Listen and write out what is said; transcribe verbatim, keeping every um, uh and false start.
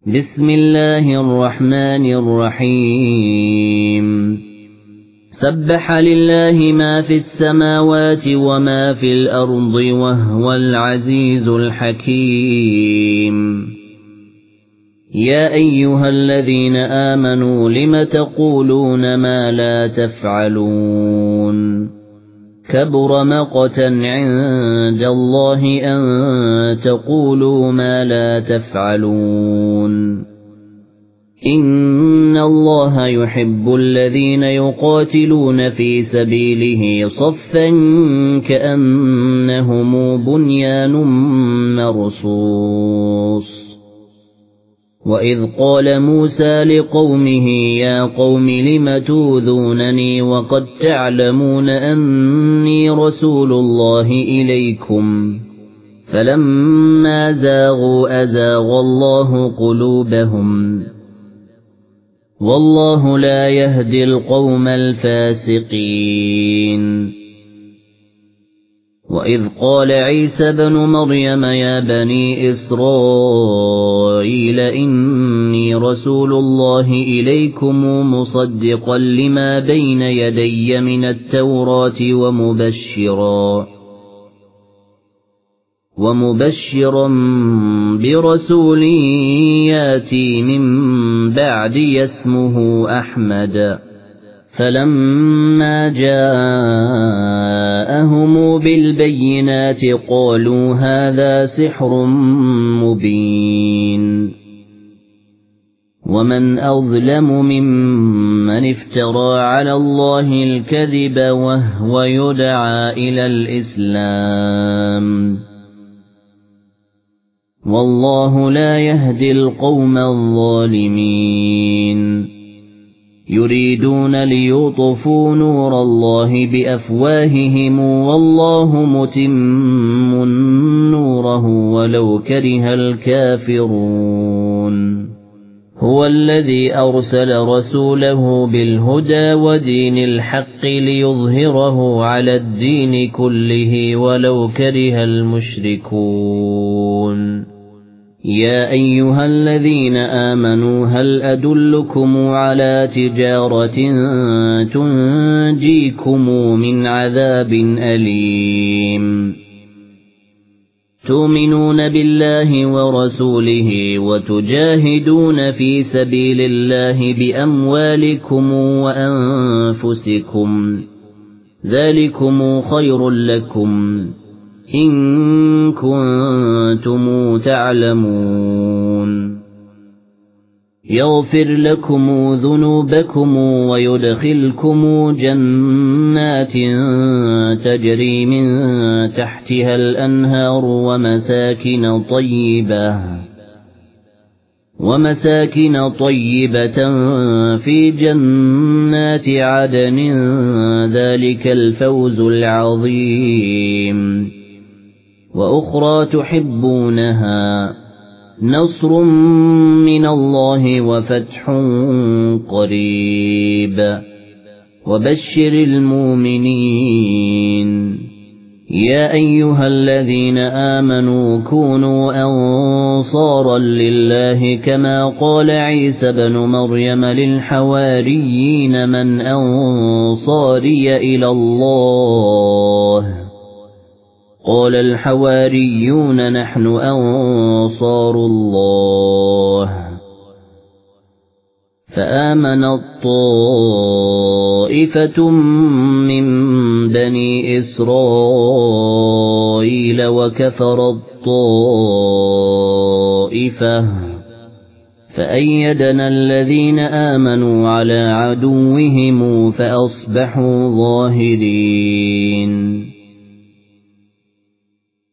بسم الله الرحمن الرحيم سبح لله ما في السماوات وما في الأرض وهو العزيز الحكيم يا أيها الذين آمنوا لم تقولون ما لا تفعلون كبر مقتا عند الله أن تقولوا ما لا تفعلون إن الله يحب الذين يقاتلون في سبيله صفا كأنهم بنيان مرصوص وإذ قال موسى لقومه يا قوم لم توذونني وقد تعلمون أني رسول الله إليكم فلما زاغوا أزاغ الله قلوبهم والله لا يهدي القوم الفاسقين وإذ قال عيسى بن مريم يا بني إسرائيل إني رسول الله إليكم مصدقا لما بين يدي من التوراة ومبشرا ومبشرا برسول ياتي من بعدي اسمه أحمد فلما جاءهم بالبينات قالوا هذا سحر مبين ومن أظلم ممن افترى على الله الكذب وهو يدعى إلى الإسلام والله لا يهدي القوم الظالمين يريدون ليطفوا نور الله بأفواههم والله متم نوره ولو كره الكافرون هو الذي أرسل رسوله بالهدى ودين الحق ليظهره على الدين كله ولو كره المشركون يا أيها الذين آمنوا هل أدلكم على تجارة تنجيكم من عذاب أليم تؤمنون بالله ورسوله وتجاهدون في سبيل الله بأموالكم وأنفسكم ذلكم خير لكم إن كنتم تعلمون يغفر لكم ذنوبكم ويدخلكم جنات تجري من تحتها الأنهار ومساكن طيبة ومساكن طيبة في جنات عدن ذلك الفوز العظيم وأخرى تحبونها نصر من الله وفتح قريب وبشر المؤمنين يا أيها الذين آمنوا كونوا أنصارا لله كما قال عيسى بن مريم للحواريين من أنصاري إلى الله قال الحواريون نحن أنصار الله فآمن الطائفة من بني إسرائيل وكفر الطائفة فأيدنا الذين آمنوا على عدوهم فأصبحوا ظاهرين